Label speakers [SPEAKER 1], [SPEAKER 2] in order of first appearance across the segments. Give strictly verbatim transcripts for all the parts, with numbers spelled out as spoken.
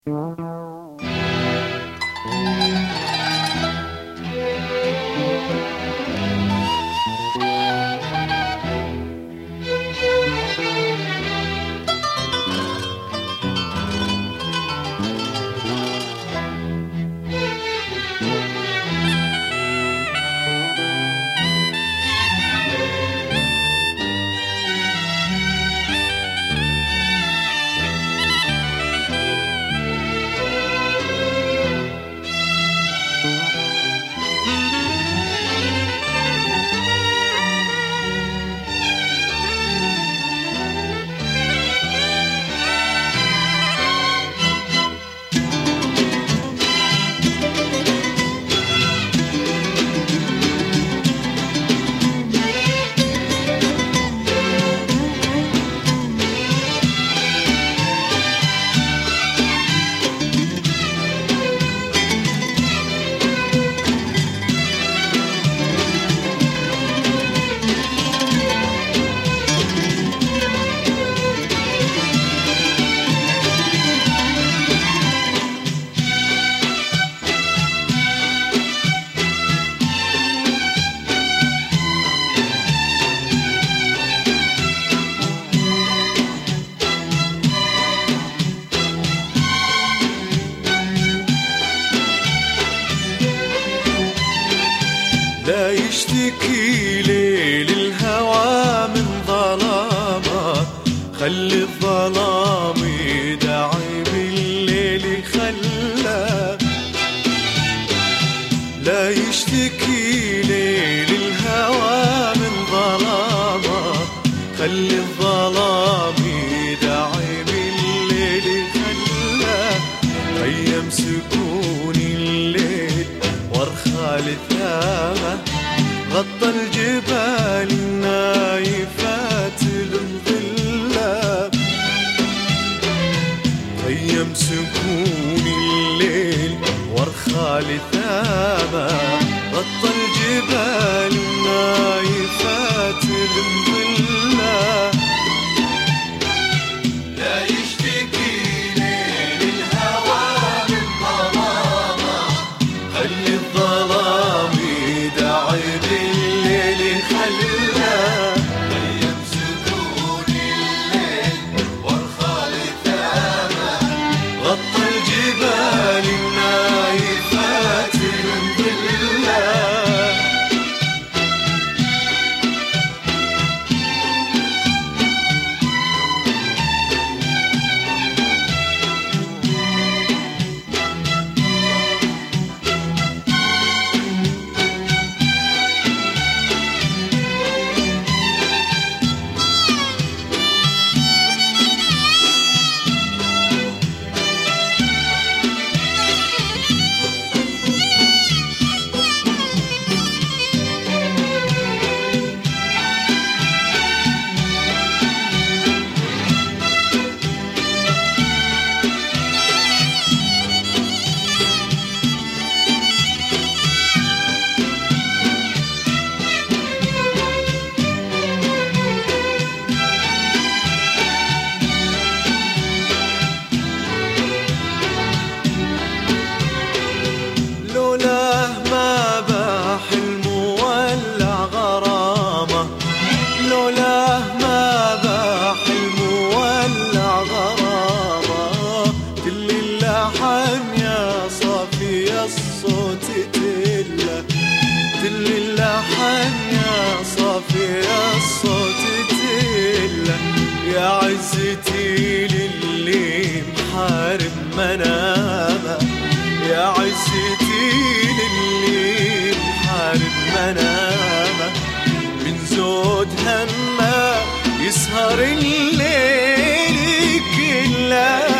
[SPEAKER 1] لا يشتكي ليل الهوى من ظلامه، خلي الظلام يدعي بالليل خلاه. لا يشتكي ليل الهوى من ظلامه، خلي الظلام يدعي بالليل خلاه. هيا سكون الليل وارخى لثامه، غطى الجبال النايفات المظلة. هيا سكون الليل وارخى لثامه، غطى الجبال النايفات المظلة.
[SPEAKER 2] لا يشتكي ليل الهوى من ظلامه،
[SPEAKER 1] خلي الظلام يدعي بالليل خلاه.
[SPEAKER 2] هيا سكون الليل وارخى لثامه،
[SPEAKER 1] غطى الجبال النايفات المظلة. لولاه ما باح المولع غرامه، لولاه ما باح المولع غرامه. كل اللحن يا صافي الصوت تله، كل اللحن يا صافي الصوت تله. يا عزتي للي محارب منامه، يا عزتي للي محارب منامه. من زود همه يسهر الليل كله.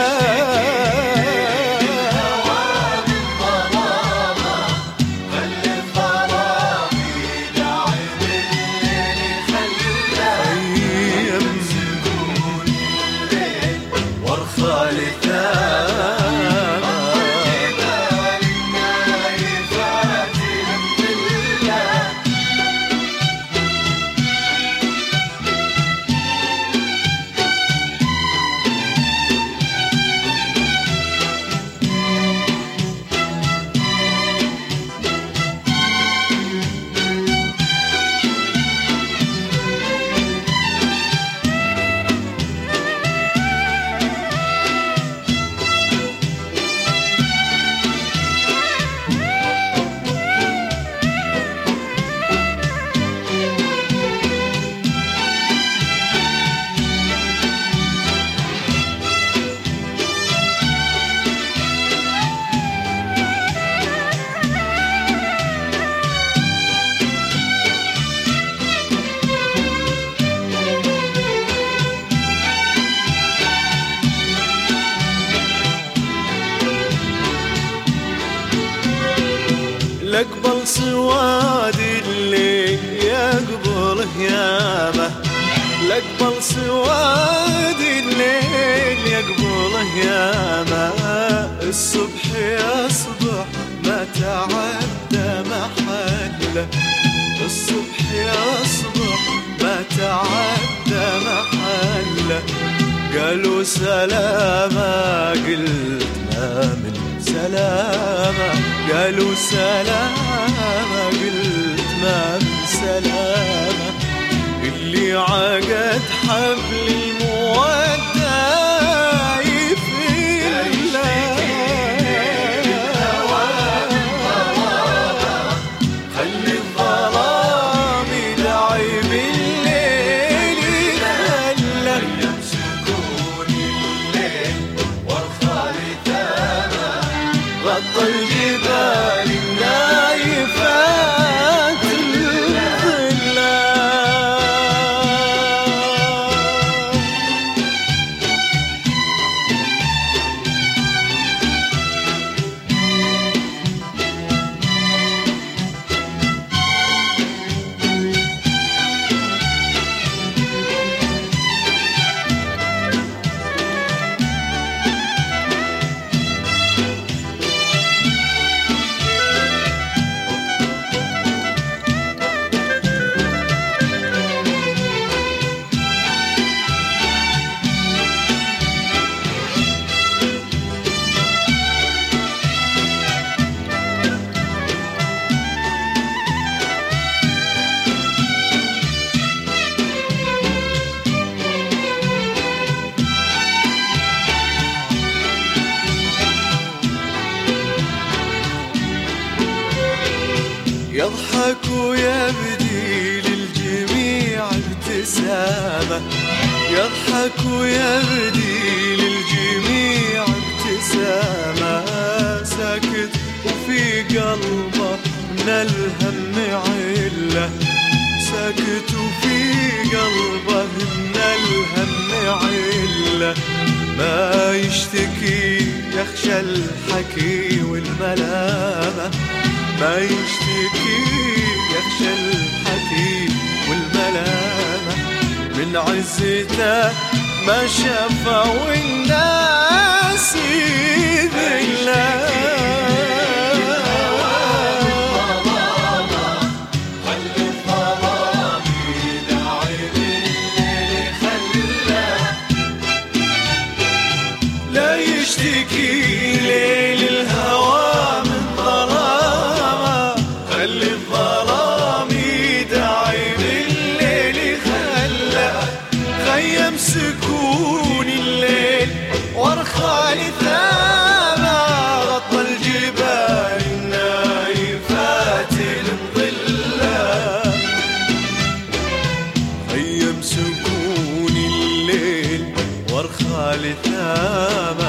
[SPEAKER 1] لقبل سواد الليل يقبله يامه، لقبل سواد الليل يقبله يامه. الصبح يصبح ما تعدى محله، الصبح يصبح ما تعدى محله. قالوا سلامة قلت ما من سلامة، قالوا سلامة قلت ما من سلامة. اللي عقد حبل المودة يفل خلي الظلام يدعي بالليل يخلى
[SPEAKER 2] يمسكون الليل والخالي ثامة،
[SPEAKER 1] غطى الجبال النايفات الظلال. يضحك ويبدي للجميع ابتسامة، يضحك ويبدي للجميع ابتسامة. ساكت وفي قلبه من الهم علة، ساكت وفي قلبه من الهم علة. ما يشتكي يخشى الحكي والملامة، ما يشتكي يخشى الحكي والملامة. من عزته ما شافه والناس يذله.
[SPEAKER 2] خلي الظلام يدعي بالليل خلاه،
[SPEAKER 1] لا يشتكي ليل الهوى من ظلامه، خلي الظلام يدعي بالليل خله. خيم سكون الليل وارخى لثامة، غطى الجبال النايفات المظلة. خيم سكون الليل وارخى لثامة،